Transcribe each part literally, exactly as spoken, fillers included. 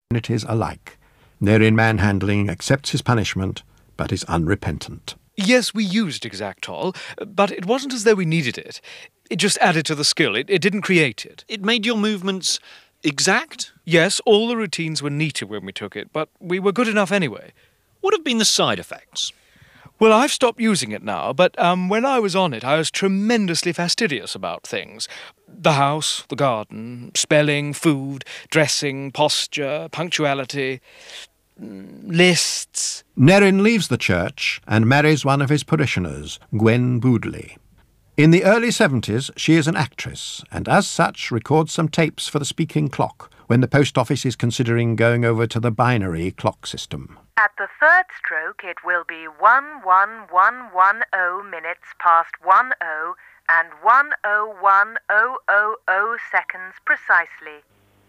communities alike. Therein manhandling accepts his punishment, but is unrepentant. Yes, we used Exactol, but it wasn't as though we needed it. It just added to the skill. It, it didn't create it. It made your movements exact? Yes, all the routines were neater when we took it, but we were good enough anyway. What have been the side effects? Well, I've stopped using it now, but um, when I was on it, I was tremendously fastidious about things. The house, the garden, spelling, food, dressing, posture, punctuality, lists. Nerin leaves the church and marries one of his parishioners, Gwen Boodley. In the early seventies, she is an actress, and as such records some tapes for the speaking clock when the post office is considering going over to the binary clock system. At the third stroke, it will be one one one one oh minutes past one oh and one oh one oh oh oh seconds precisely.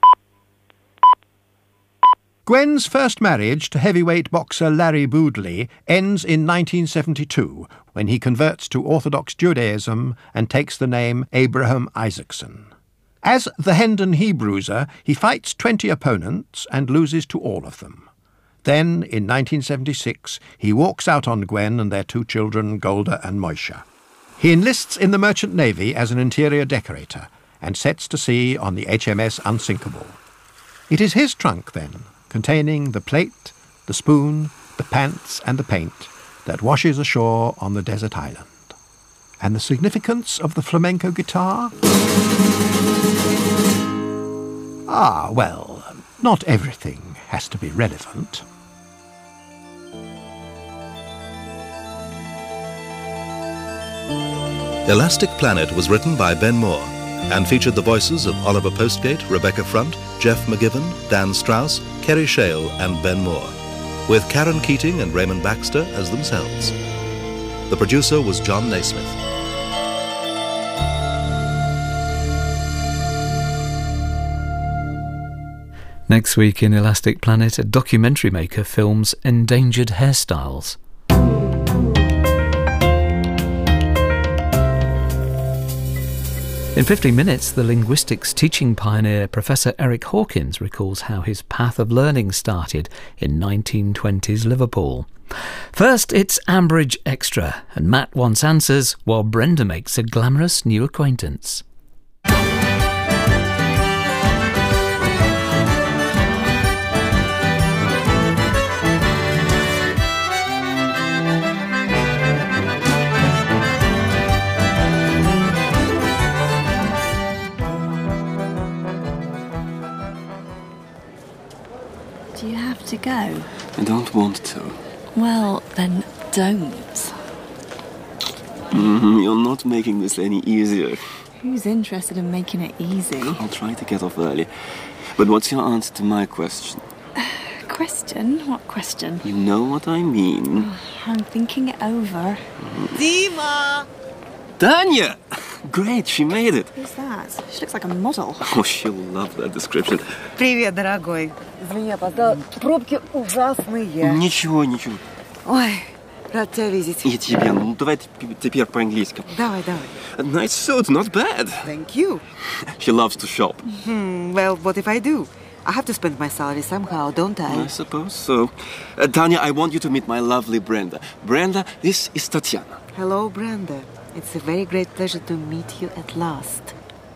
Gwen's first marriage to heavyweight boxer Larry Boodley ends in nineteen seventy-two, when he converts to Orthodox Judaism and takes the name Abraham Isaacson. As the Hendon Hebruiser, he fights twenty opponents and loses to all of them. Then, in nineteen seventy-six, he walks out on Gwen and their two children, Golda and Moisha. He enlists in the Merchant Navy as an interior decorator and sets to sea on the H M S Unsinkable. It is his trunk, then, containing the plate, the spoon, the pants and the paint, that washes ashore on the desert island. And the significance of the flamenco guitar? Ah, well, not everything has to be relevant. Elastic Planet was written by Ben Moore and featured the voices of Oliver Postgate, Rebecca Front, Jeff McGiven, Dan Strauss, Kerry Shale and Ben Moore, with Karen Keating and Raymond Baxter as themselves. The producer was John Naismith. Next week in Elastic Planet, a documentary maker films endangered hairstyles. In fifteen minutes, the linguistics teaching pioneer Professor Eric Hawkins recalls how his path of learning started in nineteen twenties Liverpool. First, it's Ambridge Extra, and Matt wants answers while Brenda makes a glamorous new acquaintance. Do you have to go? I don't want to. Well, then don't. Mm, you're not making this any easier. Who's interested in making it easy? I'll try to get off early. But what's your answer to my question? Question? What question? You know what I mean. Oh, I'm thinking it over. Dima! Tanya! Great, she made it. Who's that? She looks like a model. Oh, she'll love that description. Привет, дорогой. Извини, я опоздала. Пробки ужасные. Ничего, ничего. Ой, рад тебя видеть. И тебе. Ну, давай теперь по-английски. Давай, давай. A nice suit, not bad. Thank you. She loves to shop. Hmm, well, what if I do? I have to spend my salary somehow, don't I? I suppose so. Uh, Tanya, I want you to meet my lovely Brenda. Brenda, this is Tatiana. Hello, Brenda. It's a very great pleasure to meet you at last.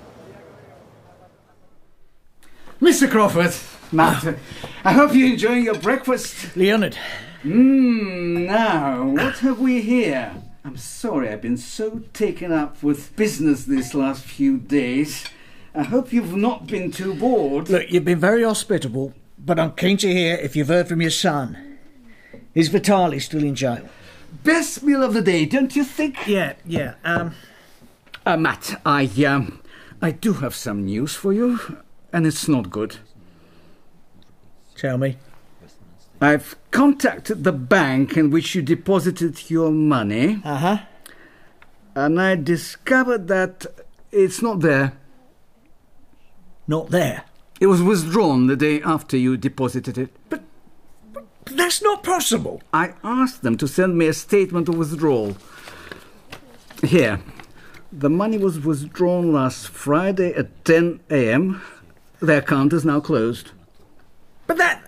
Mister Crawford, Matt, I hope you're enjoying your breakfast. Leonard. Mmm, now, what have we here? I'm sorry I've been so taken up with business these last few days. I hope you've not been too bored. Look, you've been very hospitable, but I'm keen to hear if you've heard from your son. Is Vitali still in jail? Best meal of the day, don't you think? Yeah, yeah. Um, uh, Matt, I um, I do have some news for you, and it's not good. Tell me. I've contacted the bank in which you deposited your money. Uh-huh. And I discovered that it's not there. Not there? It was withdrawn the day after you deposited it. But that's not possible. I asked them to send me a statement of withdrawal. Here. The money was withdrawn last Friday at ten a.m. The account is now closed. But that...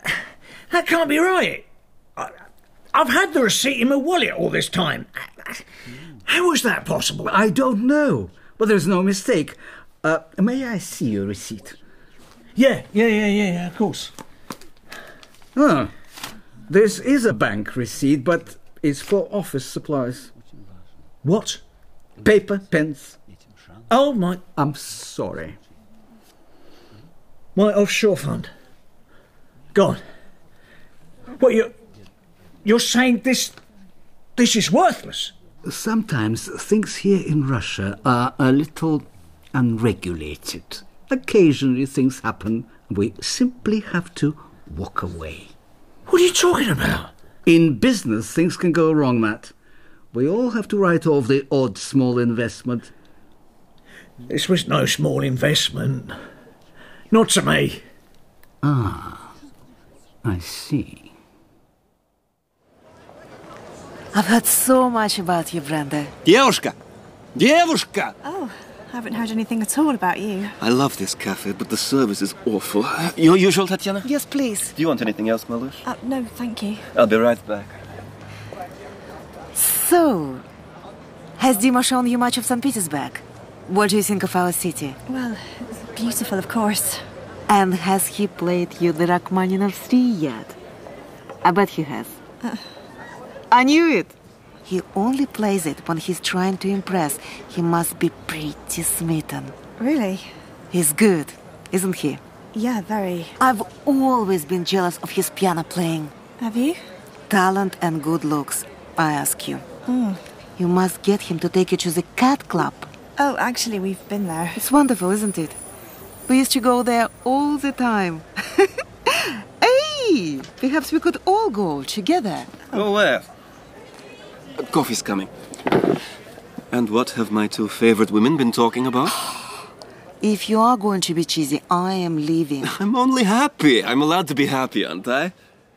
That can't be right. I, I've had the receipt in my wallet all this time. How was that possible? I don't know, but there's no mistake. Uh, may I see your receipt? Yeah, yeah, yeah, yeah, yeah, of course. Ah, this is a bank receipt, but it's for office supplies. What? Paper, pens. Oh, my... I'm sorry. My offshore fund. Gone. What, you... You're saying this... This is worthless? Sometimes things here in Russia are a little unregulated. Occasionally things happen. We simply have to walk away. What are you talking about? In business, things can go wrong, Matt. We all have to write off the odd small investment. This was no small investment. Not to me. Ah, I see. I've heard so much about you, Brenda. Девушка! Девушка! Oh, I haven't heard anything at all about you. I love this cafe, but the service is awful. Your usual, Tatiana? Yes, please. Do you want anything else, Malush? Uh, no, thank you. I'll be right back. So, has Dima shown you much of Saint Petersburg? What do you think of our city? Well, it's beautiful, of course. And has he played you the Rachmaninoff three yet? I bet he has. Uh. I knew it! He only plays it when he's trying to impress. He must be pretty smitten. Really? He's good, isn't he? Yeah, very. I've always been jealous of his piano playing. Have you? Talent and good looks, I ask you. Mm. You must get him to take you to the cat club. Oh, actually, we've been there. It's wonderful, isn't it? We used to go there all the time. Hey! Perhaps we could all go together. Go where? Coffee's coming. And what have my two favorite women been talking about? If you are going to be cheesy, I am leaving. I'm only happy. I'm allowed to be happy, aren't I?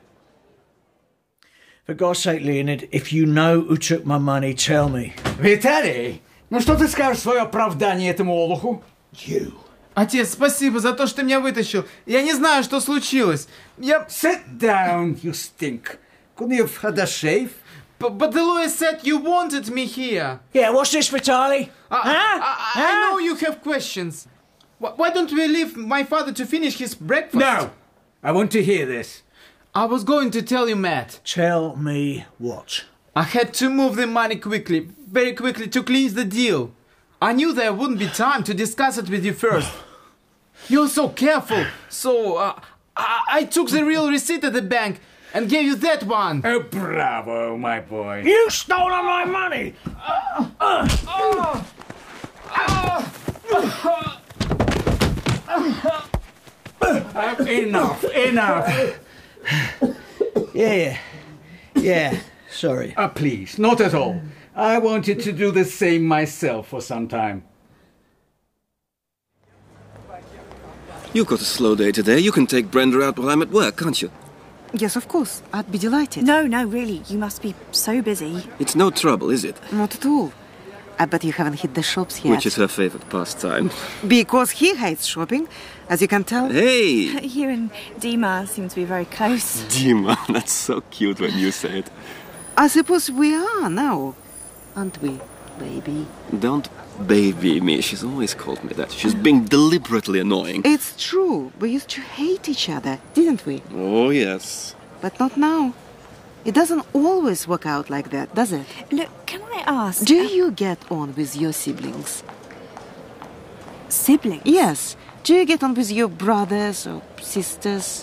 For God's sake, Leonid, if you know who took my money, tell me. Виталий, ну что ты скажешь в свое оправдание этому олуху? You. Отец, спасибо за то, что ты меня вытащил. Я не знаю, что случилось. Я... Sit down, you stink. Couldn't you have had a shave? But, but the lawyer said you wanted me here. Yeah, what's this, Vitaly? I, huh? I, I, I know you have questions. Why, why don't we leave my father to finish his breakfast? No! I want to hear this. I was going to tell you, Matt. Tell me what? I had to move the money quickly, very quickly, to clinch the deal. I knew there wouldn't be time to discuss it with you first. You're so careful. So, uh, I, I took the real receipt at the bank and gave you that one. Oh, bravo, my boy. You stole my money! Uh, uh, uh, uh, enough, enough. Yeah, yeah. Yeah, sorry. Ah, uh, please, not at all. I wanted to do the same myself for some time. You've got a slow day today. You can take Brenda out while I'm at work, can't you? Yes, of course. I'd be delighted. No, no, really. You must be so busy. It's no trouble, is it? Not at all. I bet you haven't hit the shops yet. Which is her favorite pastime. Because he hates shopping, as you can tell. Hey! You and Dima seem to be very close. Dima, that's so cute when you say it. I suppose we are now, aren't we, baby? Don't baby me. She's always called me that. She's being deliberately annoying. It's true. We used to hate each other, didn't we? Oh, yes. But not now. It doesn't always work out like that, does it? Look, can I ask... Do you get on with your siblings? Siblings? Yes. Do you get on with your brothers or sisters?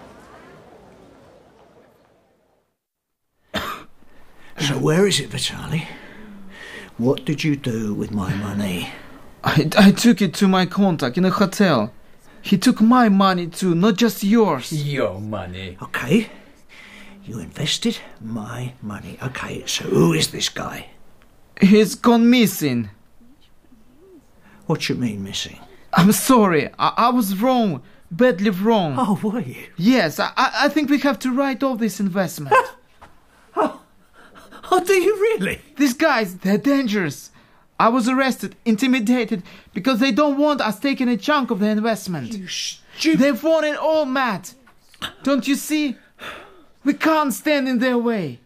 So where is it, Vitaly? What did you do with my money? I, I took it to my contact in a hotel. He took my money too, not just yours. Your money. Okay. You invested my money. Okay, so who is this guy? He's gone missing. What you mean missing? I'm sorry. I, I was wrong. Badly wrong. Oh, were you? Yes, I, I think we have to write off this investment. oh. oh, do you really? These guys, they're dangerous. I was arrested, intimidated, because they don't want us taking a chunk of the investment. You stupid... They've won it all, Matt. Don't you see? We can't stand in their way.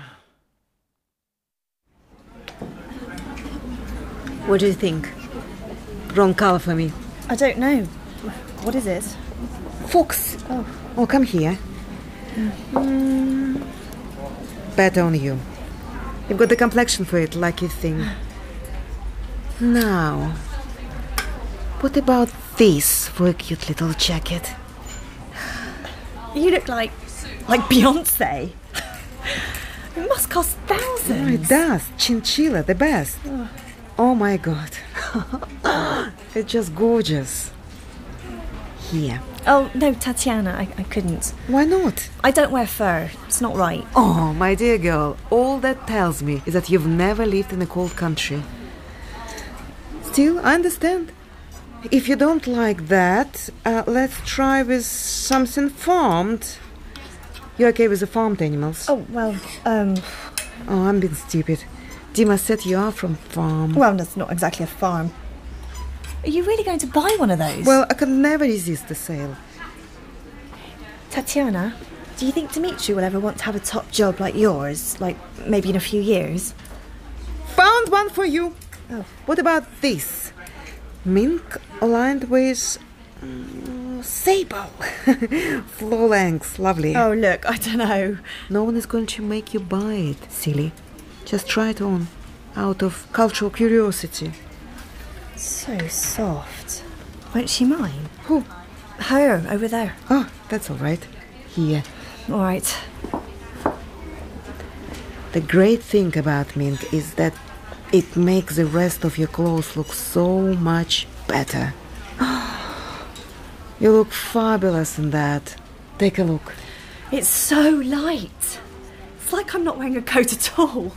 What do you think? Wrong color for me. I don't know. What is it? Fox. Oh, oh come here. Mm. Better on you. You've got the complexion for it, lucky thing. Now, what about this for a cute little jacket? You look like... like Beyonce. It must cost thousands. Oh, it does. Chinchilla, the best. Oh, oh my God. It's just gorgeous. Here. Oh, no, Tatiana, I, I couldn't. Why not? I don't wear fur. It's not right. Oh, my dear girl, all that tells me is that you've never lived in a cold country. Still, I understand. If you don't like that, uh, let's try with something farmed. You okay with the farmed animals? Oh, well, um... Oh, I'm being stupid. Dima said you are from farm. Well, that's not exactly a farm. Are you really going to buy one of those? Well, I can never resist the sale. Tatiana, do you think Dimitri will ever want to have a top job like yours? Like, maybe in a few years? Found one for you. Oh. What about this? Mink aligned with... Um, sable. Floor length, lovely. Oh, look, I don't know. No one is going to make you buy it, silly. Just try it on, out of cultural curiosity. So soft. Won't she mind? Who? Her, over there. Oh, that's all right. Here. All right. The great thing about mink is that it makes the rest of your clothes look so much better. You look fabulous in that. Take a look. It's so light. It's like I'm not wearing a coat at all.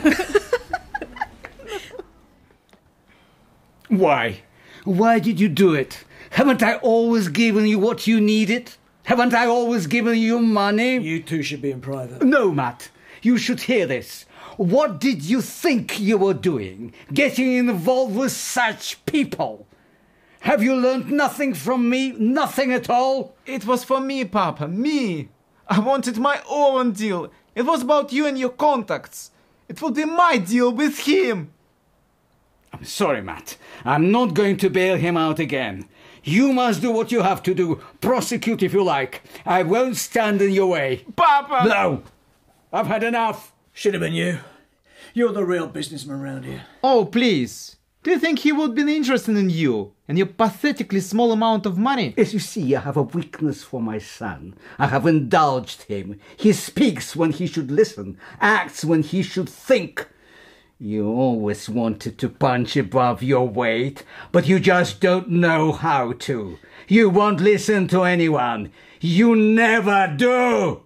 Why? Why did you do it? Haven't I always given you what you needed? Haven't I always given you money? You two should be in private. No, Matt. You should hear this. What did you think you were doing? Getting involved with such people? Have you learned nothing from me? Nothing at all? It was for me, Papa. Me. I wanted my own deal. It was about you and your contacts. It will be my deal with him. I'm sorry, Matt. I'm not going to bail him out again. You must do what you have to do. Prosecute if you like. I won't stand in your way. Papa! No! I've had enough. Should have been you. You're the real businessman around here. Oh, please. Do you think he would be interested in you and your pathetically small amount of money? As you see, I have a weakness for my son. I have indulged him. He speaks when he should listen, acts when he should think. You always wanted to punch above your weight, but you just don't know how to. You won't listen to anyone. You never do!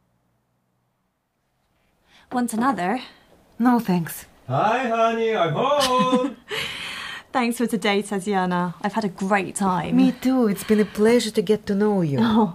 Want another? No, thanks. Hi, honey, I'm home. Thanks for today, Tatiana. I've had a great time. Me too. It's been a pleasure to get to know you. Oh.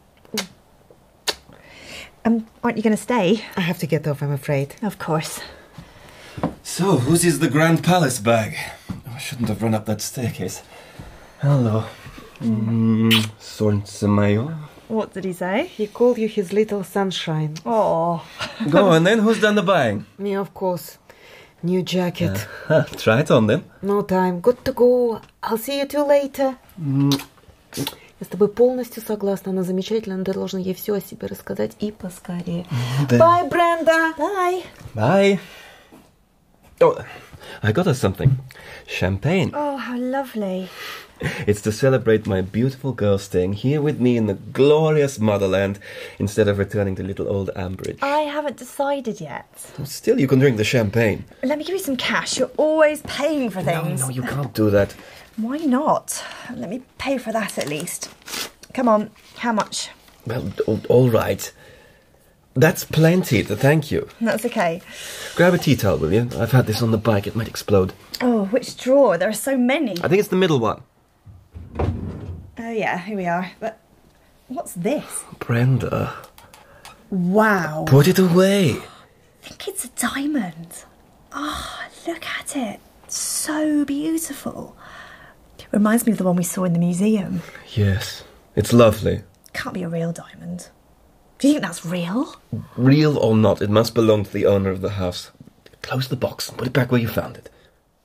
Um, aren't you going to stay? I have to get off, I'm afraid. Of course. So, whose is the Grand Palace bag? Oh, I shouldn't have run up that staircase. Hello. Mm, Solnce Mayor. What did he say? He called you his little sunshine. Oh. Go on then, who's done the buying? Me, of course. New jacket. Uh, try it on then. No time. Good to go. I'll see you two later. Mm. Я с тобой полностью согласна. Она замечательная, но ты должен ей все о себе рассказать и поскорее. Then... Bye, Brenda. Bye. Bye. Oh, I got us something. Champagne. Oh, how lovely. It's to celebrate my beautiful girl staying here with me in the glorious motherland instead of returning to little old Ambridge. I haven't decided yet. Still, you can drink the champagne. Let me give you some cash. You're always paying for things. No, no, you can't do that. Why not? Let me pay for that at least. Come on, how much? Well, all, all right. That's plenty, thank you. That's okay. Grab a tea towel, will you? I've had this on the bike, it might explode. Oh, which drawer? There are so many. I think it's the middle one. Oh, yeah, here we are. But what's this? Brenda. Wow. Put it away. I think it's a diamond. Oh, look at it. So beautiful. Reminds me of the one we saw in the museum. Yes, it's lovely. Can't be a real diamond. Do you think that's real? Real or not, it must belong to the owner of the house. Close the box and put it back where you found it.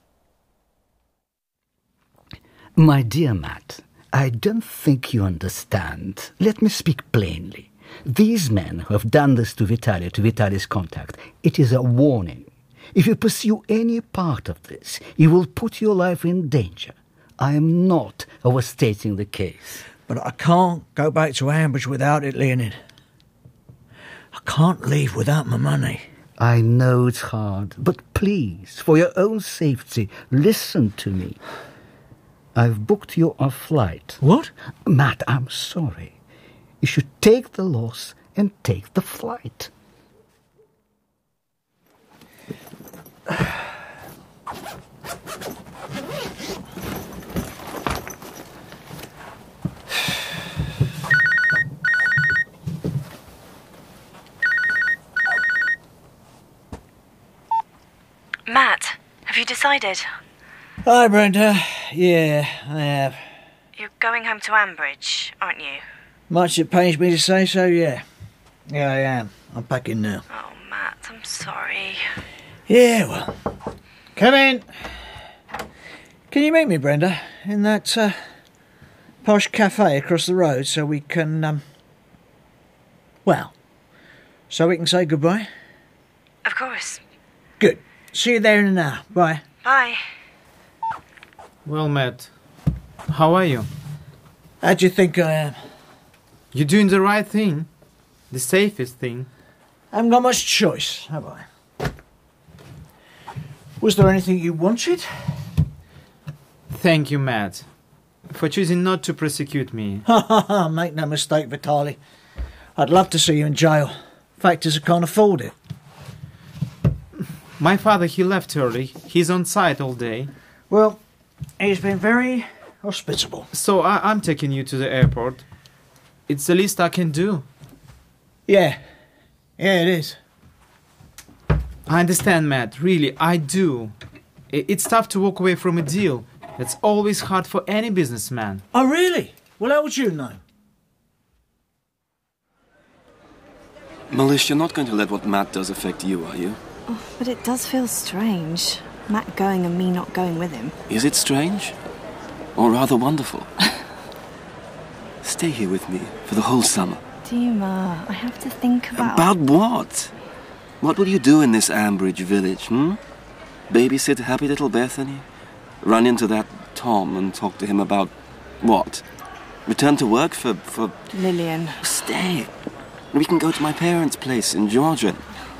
My dear Matt, I don't think you understand. Let me speak plainly. These men who have done this to Vitaly, to Vitaly's contact, it is a warning. If you pursue any part of this, you will put your life in danger. I am not overstating the case. But I can't go back to Ambridge without it, Leonid. I can't leave without my money. I know it's hard, but please, for your own safety, listen to me. I've booked you a flight. What? Matt, I'm sorry. You should take the loss and take the flight. Matt, have you decided? Hi, Brenda. Yeah, I have. You're going home to Ambridge, aren't you? Much it pains me to say so, yeah. Yeah, I am. I'm packing now. Oh, Matt, I'm sorry. Yeah, well. Come in. Can you meet me, Brenda, in that uh, posh cafe across the road so we can, um... well, so we can say goodbye? Of course. Good. See you there in an hour. Bye. Bye. Well, Matt, how are you? How do you think I am? You're doing the right thing. The safest thing. I haven't got much choice, have I? Was there anything you wanted? Thank you, Matt, for choosing not to prosecute me. Ha ha ha, make no mistake, Vitaly. I'd love to see you in jail. Fact is, I can't afford it. My father, he left early. He's on site all day. Well, he's been very hospitable. So I I'm taking you to the airport. It's the least I can do. Yeah. Yeah, it is. I understand, Matt. Really, I do. I- It's tough to walk away from a deal. It's always hard for any businessman. Oh, really? Well, how would you know? Melissa, you're not going to let what Matt does affect you, are you? Oh, but it does feel strange. Matt going and me not going with him. Is it strange? Or rather wonderful? Stay here with me for the whole summer. Dima, I have to think about... About what? What will you do in this Ambridge village, hmm? Babysit happy little Bethany? Run into that Tom and talk to him about... what? Return to work for... for... Lillian. Stay. We can go to my parents' place in Georgia.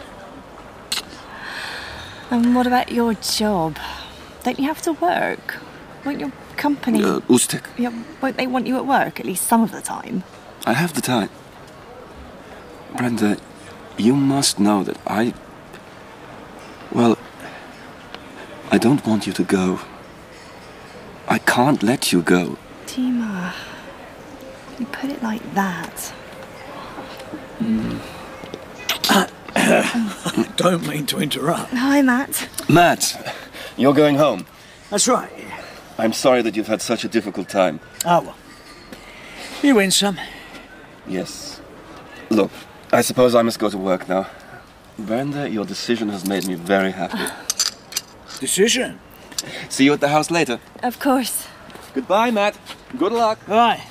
And what about your job? Don't you have to work? Won't your company... Uh, Ustek. Yeah, won't they want you at work at least some of the time? I have the time. Brenda, you must know that I... Well, I don't want you to go. I can't let you go. Dima, you put it like that. Mm. Don't mean to interrupt. Hi, Matt. Matt, you're going home. That's right. I'm sorry that you've had such a difficult time. Oh, well. You win some. Yes. Look, I suppose I must go to work now. Brenda, your decision has made me very happy. Decision? See you at the house later. Of course. Goodbye, Matt. Good luck. Bye.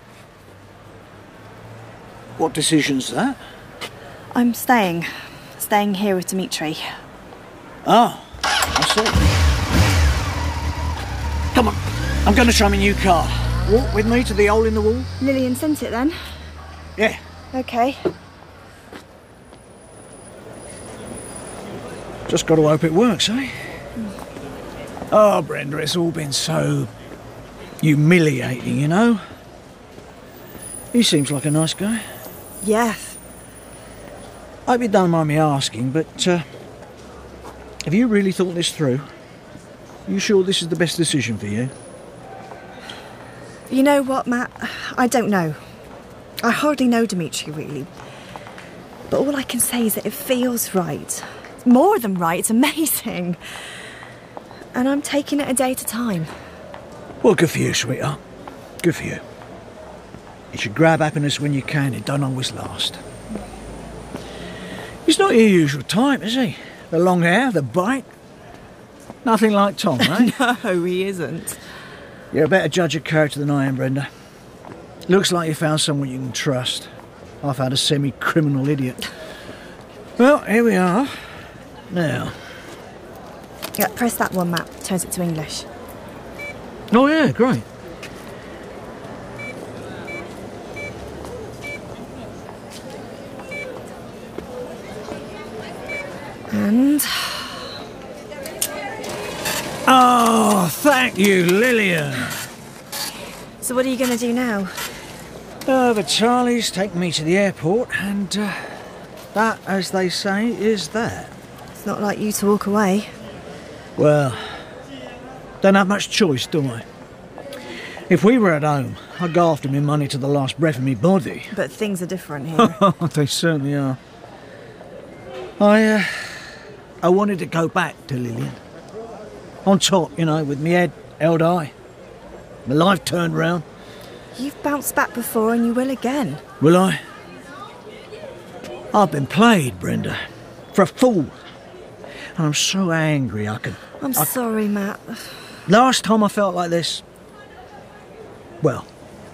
What decision's that? I'm staying. Staying here with Dimitri. Oh, I see. Come on. I'm going to show me a new car. Walk with me to the hole in the wall. Lillian sent it then? Yeah. Okay. Just got to hope it works, eh? Oh, Brenda, it's all been so humiliating, you know? He seems like a nice guy. Yes. I hope you don't mind me asking, but uh, have you really thought this through? You sure this is the best decision for you? You know what, Matt? I don't know. I hardly know Dimitri, really. But all I can say is that it feels right. It's more than right, it's amazing. And I'm taking it a day at a time. Well, good for you, sweetheart. Good for you. You should grab happiness when you can, it don't always last. He's not your usual type, is he? The long hair, the bite. Nothing like Tom, right? No, he isn't. You're a better judge of character than I am, Brenda. Looks like you found someone you can trust. I've had a semi-criminal idiot. Well, here we are. Now. Yeah, press that one, Matt. Turns it to English. Oh, yeah, great. And... Oh, thank you, Lillian. So what are you going to do now? Uh, the Charlie's taken me to the airport, and uh, that, as they say, is that. It's not like you to walk away. Well, don't have much choice, do I? If we were at home, I'd go after me money to the last breath of me body. But things are different here. They certainly are. I, uh, I wanted to go back to Lillian. On top, you know, with me head held high. My life turned round. You've bounced back before and you will again. Will I? I've been played, Brenda. For a fool. And I'm so angry I could... I'm I, sorry, Matt. Last time I felt like this... Well...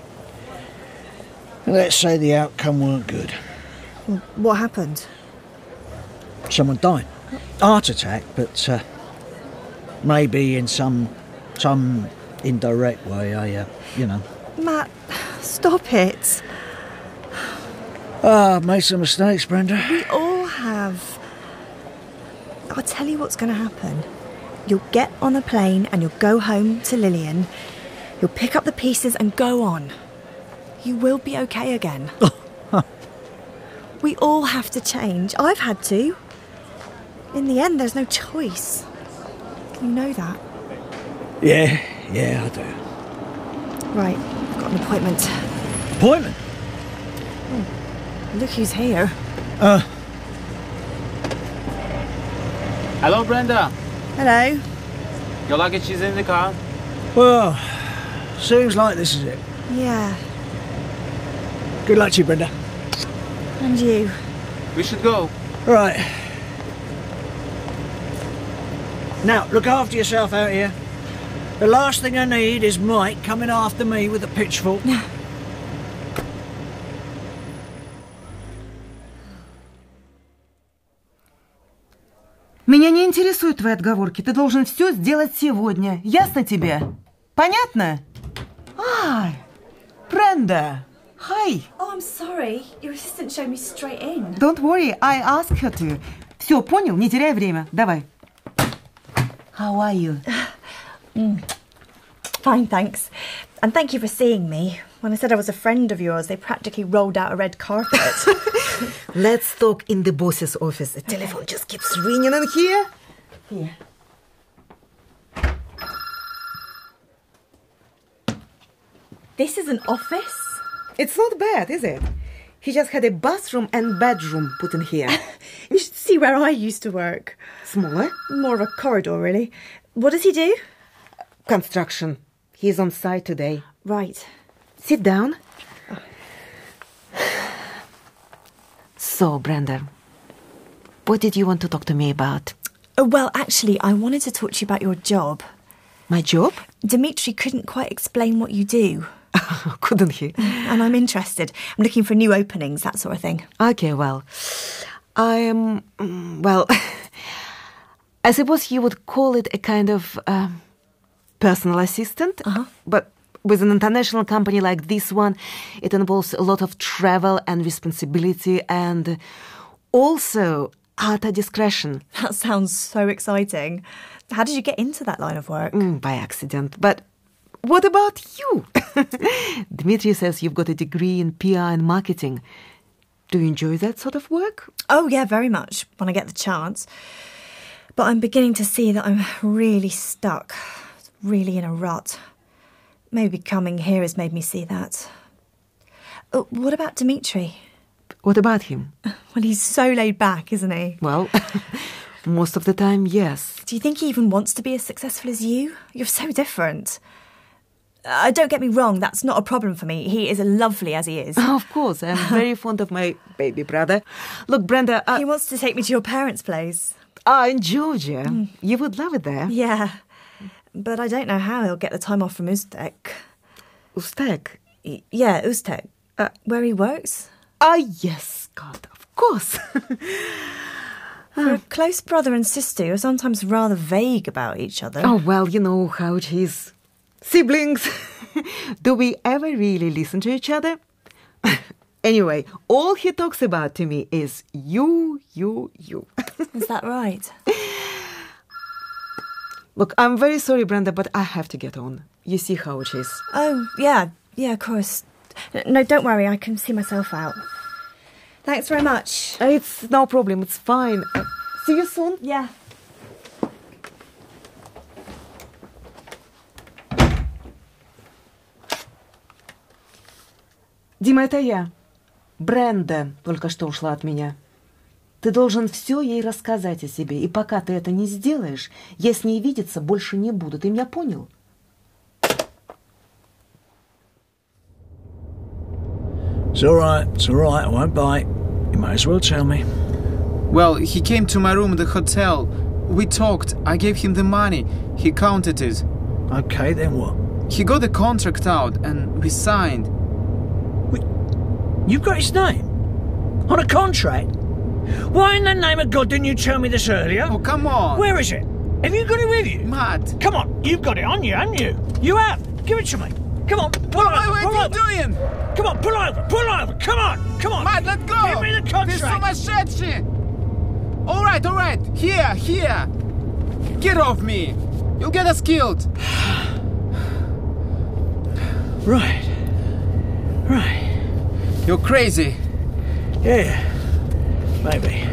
Let's say the outcome weren't good. What happened? Someone died. Heart attack, but... Uh, maybe in some... some indirect way, I, uh, you know... Matt, stop it. Ah, I've made some mistakes, Brenda. We all have. I'll tell you what's going to happen. You'll get on a plane and you'll go home to Lillian. You'll pick up the pieces and go on. You will be okay again. We all have to change. I've had to. In the end, there's no choice. You know that. Yeah, yeah, I do. Right, I've got an appointment. Appointment? Oh, look who's here. Uh. Hello, Brenda. Hello. Your luggage is in the car? Well, seems like this is it. Yeah. Good luck to you, Brenda. And you. We should go. Right. Now, look after yourself out here. The last thing I need is Mike coming after me with a pitchfork. Меня не интересуют твои отговорки. Ты должен все сделать сегодня. Ясно тебе? Понятно? Ай, Brenda. Hi. Oh, I'm sorry. Your assistant showed me straight in. Don't worry, I asked her to. Все, понял? Не теряй время. Давай. How are you? Mm. Fine, thanks. And thank you for seeing me. When I said I was a friend of yours, they practically rolled out a red carpet. Let's talk in the boss's office. The telephone just keeps ringing in here. Here. This is an office? It's not bad, is it? He just had a bathroom and bedroom put in here. You should see where I used to work. Smaller? More of a corridor, really. What does he do? Construction. He's on site today. Right. Sit down. So, Brenda, what did you want to talk to me about? Oh, well, actually, I wanted to talk to you about your job. My job? Dimitri couldn't quite explain what you do. Couldn't he? And I'm interested. I'm looking for new openings, that sort of thing. Okay, well, I am, well, I suppose you would call it a kind of uh, personal assistant. Uh-huh. But with an international company like this one, it involves a lot of travel and responsibility and also utter discretion. That sounds so exciting. How did you get into that line of work? Mm, by accident. But what about you? Dimitri says you've got a degree in P R and marketing. Do you enjoy that sort of work? Oh, yeah, very much, when I get the chance. But I'm beginning to see that I'm really stuck, really in a rut. Maybe coming here has made me see that. Oh, what about Dimitri? What about him? Well, he's so laid back, isn't he? Well, most of the time, yes. Do you think he even wants to be as successful as you? You're so different. Uh, don't get me wrong, that's not a problem for me. He is lovely as he is. Of course, I'm very fond of my baby brother. Look, Brenda... Uh, he wants to take me to your parents' place. Ah, in Georgia. Mm. You would love it there. Yeah, but I don't know how he'll get the time off from Uzbek. Uzbek? Y- yeah, Uzbek. Uh, where he works? Ah, yes, God, of course. For a close brother and sister, you're sometimes rather vague about each other. Oh, well, you know how it is. Siblings. Do we ever really listen to each other? Anyway, all he talks about to me is you, you, you. Is that right? Look, I'm very sorry, Brenda, but I have to get on. You see how it is. Oh, yeah, yeah, of course. No, don't worry, I can see myself out. Thanks very much. It's no problem, it's fine. Uh, see you soon. Yeah. Дима, это я. Бренда только что ушла от меня. Ты должен все ей рассказать о себе, и пока ты это не сделаешь, я с ней видеться больше не буду. Ты меня понял? It's all right, it's all right, I won't bite. You might as well tell me. Well, he came to my room at the hotel. We talked. I gave him the money. He counted it. Okay, then what? He got the contract out and we signed. Wait, you've got his name? On a contract? Why in the name of God didn't you tell me this earlier? Oh, come on. Where is it? Have you got it with you? Matt. Come on, you've got it on you, haven't you? You have. Give it to me. Come on, pull wait, over. Wait, pull what are you doing? Come on, pull over, pull over. Come on, come on. Matt, let go. Give me the contract. This is so much. All right, all right. Here, here. Get off me. You'll get us killed. Right. Right. You're crazy. Yeah, maybe.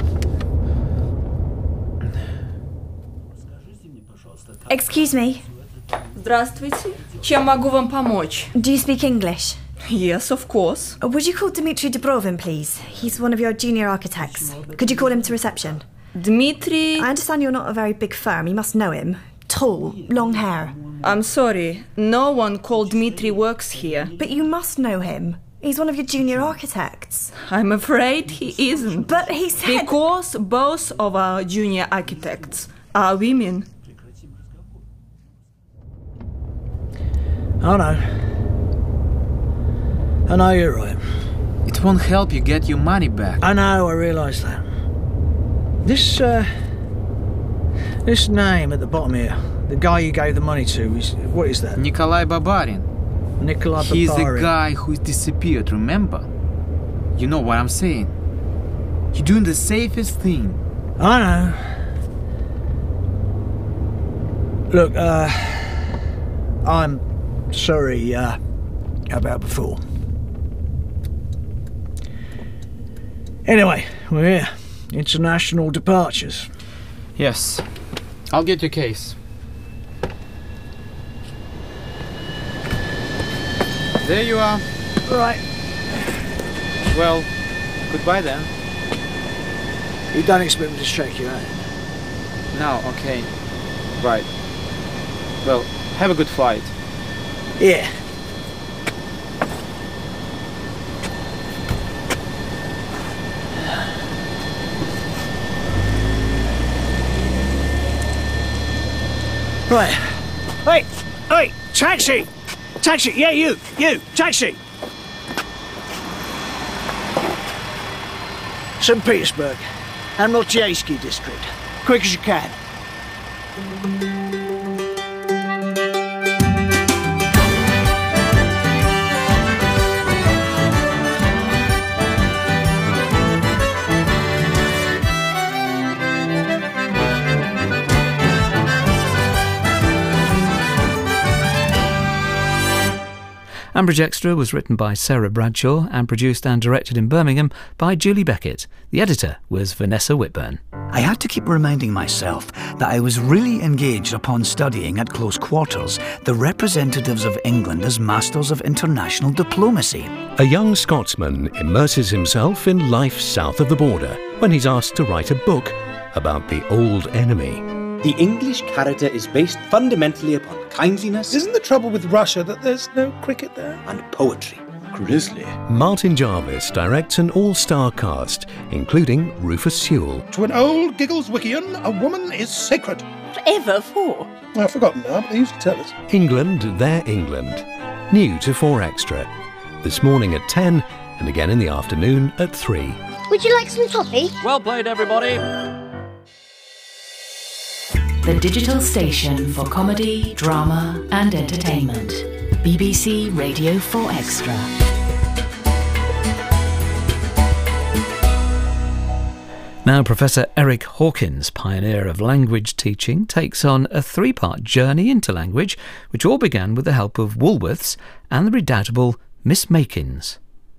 Excuse me. Здравствуйте. Чем могу вам помочь? Do you speak English? Yes, of course. Would you call Dmitry Dubrovin, please? He's one of your junior architects. Could you call him to reception? Dmitry... I understand you're not a very big firm. You must know him. Tall, long hair. I'm sorry. No one called Dmitry works here. But you must know him. He's one of your junior architects. I'm afraid he isn't. But he said... Because both of our junior architects are women. I know. I know you're right. It won't help you get your money back. I know, I realise that. This, uh... This name at the bottom here, the guy you gave the money to, is... What is that? Nikolai Barbarin. Nikolai Barbarin. He's the guy who disappeared, remember? You know what I'm saying. You're doing the safest thing. I know. Look, uh... I'm sorry, uh... about before. Anyway, we're here. International departures. Yes. I'll get your case. There you are. Right. Well, goodbye then. You don't expect me to shake your hand? No, okay. Right. Well, have a good flight. Yeah. Right. Hey! Hey! Taxi! Taxi! Yeah, you! You! Taxi! Saint Petersburg. Admiralty district. Quick as you can. Ambridge Extra was written by Sarah Bradshaw and produced and directed in Birmingham by Julie Beckett. The editor was Vanessa Whitburn. I had to keep reminding myself that I was really engaged upon studying at close quarters the representatives of England as masters of international diplomacy. A young Scotsman immerses himself in life south of the border when he's asked to write a book about the old enemy. The English character is based fundamentally upon kindliness. Isn't the trouble with Russia that there's no cricket there? And poetry. Grizzly. Martin Jarvis directs an all-star cast, including Rufus Sewell. To an old Giggleswickian, a woman is sacred. Whatever for? I've forgotten now, but they used to tell us. England, their England. New to four Extra. This morning at ten, and again in the afternoon at three. Would you like some coffee? Well played, everybody. The digital station for comedy, drama and entertainment. B B C Radio four Extra. Now Professor Eric Hawkins, pioneer of language teaching, takes on a three-part journey into language, which all began with the help of Woolworths and the redoubtable Miss Makins.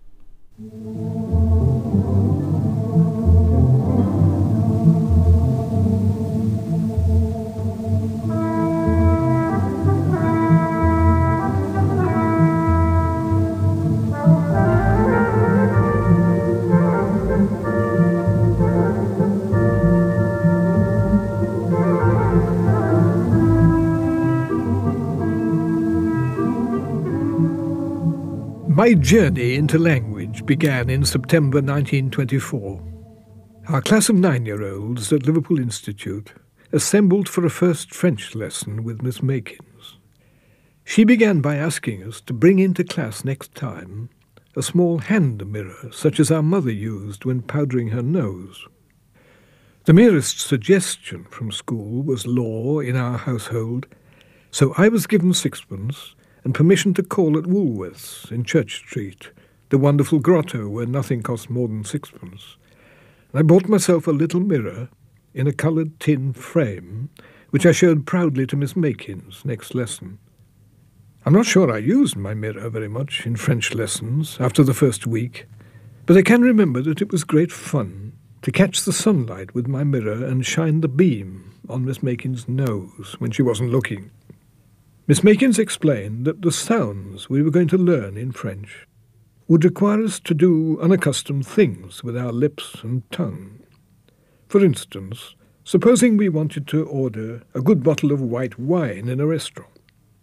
My journey into language began in September nineteen twenty-four. Our class of nine-year-olds at Liverpool Institute assembled for a first French lesson with Miss Makins. She began by asking us to bring into class next time a small hand mirror such as our mother used when powdering her nose. The merest suggestion from school was law in our household, so I was given sixpence and permission to call at Woolworths in Church Street, the wonderful grotto where nothing cost more than sixpence. And I bought myself a little mirror in a coloured tin frame, which I showed proudly to Miss Makins next lesson. I'm not sure I used my mirror very much in French lessons after the first week, but I can remember that it was great fun to catch the sunlight with my mirror and shine the beam on Miss Makins' nose when she wasn't looking. Miss Makins explained that the sounds we were going to learn in French would require us to do unaccustomed things with our lips and tongue. For instance, supposing we wanted to order a good bottle of white wine in a restaurant.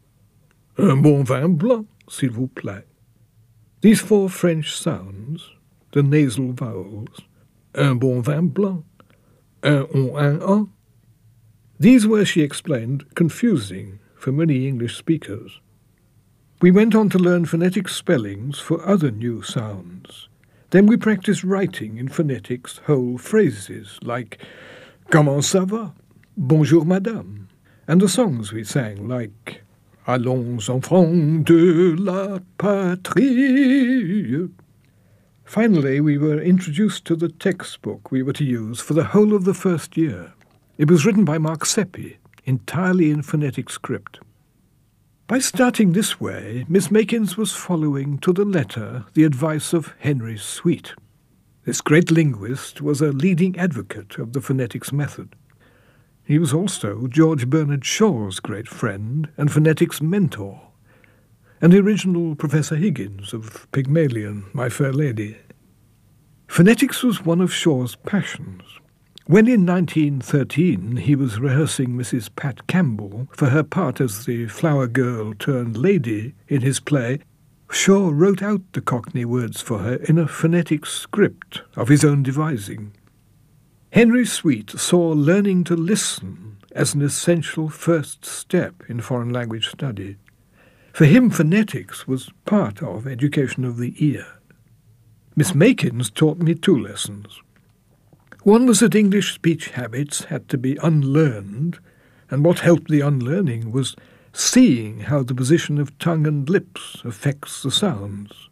Un bon vin blanc, s'il vous plaît. These four French sounds, the nasal vowels, un bon vin blanc, un on un en, these were, she explained, confusing for many English speakers. We went on to learn phonetic spellings for other new sounds. Then we practiced writing in phonetics whole phrases like Comment ça va? Bonjour madame. And the songs we sang like Allons enfants de la patrie. Finally, we were introduced to the textbook we were to use for the whole of the first year. It was written by Mark Seppi, entirely in phonetic script. By starting this way, Miss Makins was following to the letter the advice of Henry Sweet. This great linguist was a leading advocate of the phonetics method. He was also George Bernard Shaw's great friend and phonetics mentor, and the original Professor Higgins of Pygmalion, My Fair Lady. Phonetics was one of Shaw's passions. When in nineteen thirteen he was rehearsing Missus Pat Campbell for her part as the flower girl turned lady in his play, Shaw wrote out the Cockney words for her in a phonetic script of his own devising. Henry Sweet saw learning to listen as an essential first step in foreign language study. For him, phonetics was part of education of the ear. Miss Makins taught me two lessons. One was that English speech habits had to be unlearned, and what helped the unlearning was seeing how the position of tongue and lips affects the sounds.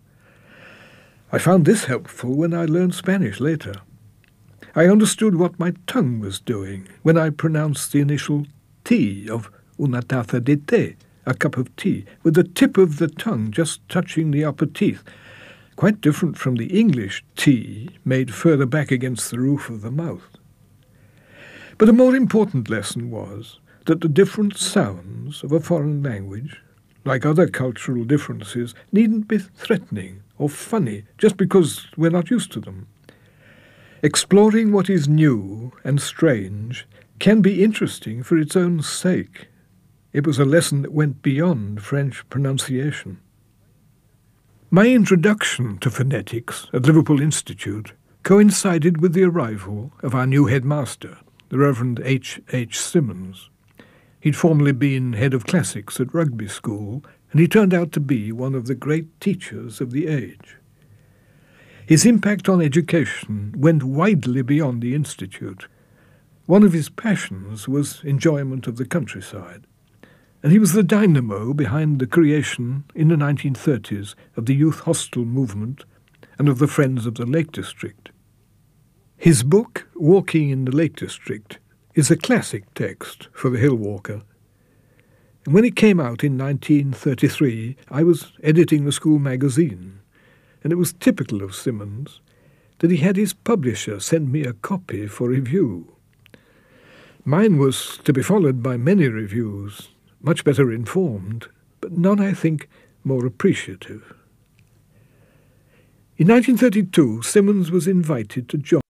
I found this helpful when I learned Spanish later. I understood what my tongue was doing when I pronounced the initial T of una taza de té, a cup of tea, with the tip of the tongue just touching the upper teeth, quite different from the English T made further back against the roof of the mouth. But a more important lesson was that the different sounds of a foreign language, like other cultural differences, needn't be threatening or funny just because we're not used to them. Exploring what is new and strange can be interesting for its own sake. It was a lesson that went beyond French pronunciation. My introduction to phonetics at Liverpool Institute coincided with the arrival of our new headmaster, the Reverend H. H. Symonds. He'd formerly been head of classics at Rugby School, and he turned out to be one of the great teachers of the age. His impact on education went widely beyond the Institute. One of his passions was enjoyment of the countryside, and he was the dynamo behind the creation in the nineteen thirties of the youth hostel movement and of the Friends of the Lake District. His book, Walking in the Lake District, is a classic text for the hill walker. And when it came out in nineteen thirty-three, I was editing the school magazine, and it was typical of Symonds that he had his publisher send me a copy for review. Mine was to be followed by many reviews, much better informed, but none, I think, more appreciative. In nineteen thirty-two, Symonds was invited to join